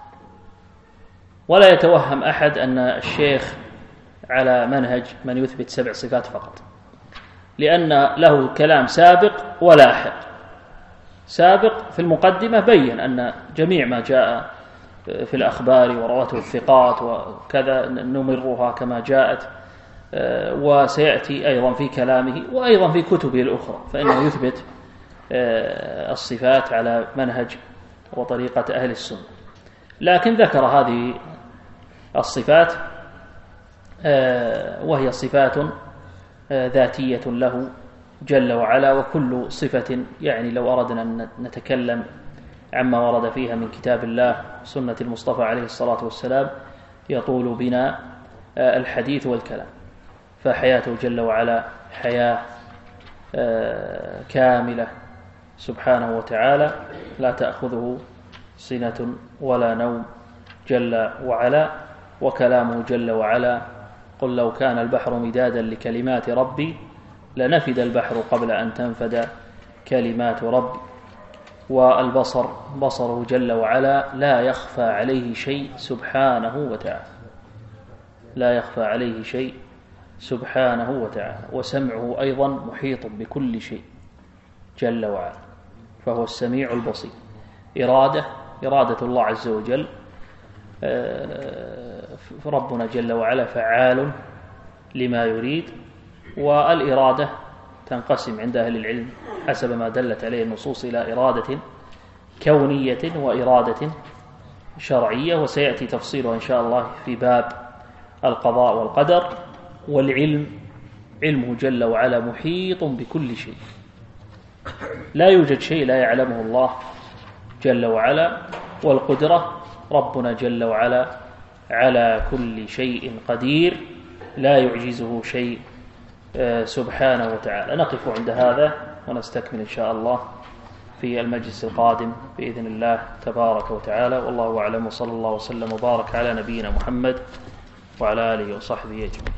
ولا يتوهم أحد أن الشيخ على منهج من يثبت سبع صفات فقط، لأن له كلام سابق ولاحق. سابق في المقدمة بين أن جميع ما جاء في الأخبار ورواته الثقات وكذا نمرها كما جاءت، وسيأتي أيضا في كلامه وأيضا في كتبه الأخرى، فإنه يثبت الصفات على منهج وطريقة أهل السنة. لكن ذكر هذه الصفات وهي صفات ذاتية له جل وعلا، وكل صفة يعني لو أردنا أن نتكلم عما ورد فيها من كتاب الله سنة المصطفى عليه الصلاة والسلام يطول بنا الحديث والكلام. فحياته جل وعلا حياة كاملة سبحانه وتعالى لا تأخذه سنة ولا نوم جل وعلا، وكلامه جل وعلا قل لو كان البحر مدادا لكلمات ربي لنفد البحر قبل أن تنفد كلمات ربي. والبصر بصره جل وعلا لا يخفى عليه شيء سبحانه وتعالى، لا يخفى عليه شيء سبحانه وتعالى. وسمعه أيضا محيط بكل شيء جل وعلا، فهو السميع البصير. إرادة إرادة الله عز وجل، ربنا جل وعلا فعال لما يريد، والإرادة تنقسم عند أهل العلم حسب ما دلت عليه النصوص إلى إرادة كونية وإرادة شرعية، وسيأتي تفصيلها إن شاء الله في باب القضاء والقدر. والعلم علمه جل وعلا محيط بكل شيء، لا يوجد شيء لا يعلمه الله جل وعلا. والقدرة ربنا جل وعلا على كل شيء قدير لا يعجزه شيء سبحانه وتعالى. نقف عند هذا ونستكمل إن شاء الله في المجلس القادم بإذن الله تبارك وتعالى. والله أعلم، وصلى الله وسلم وبارك على نبينا محمد وعلى آله وصحبه أجمعين.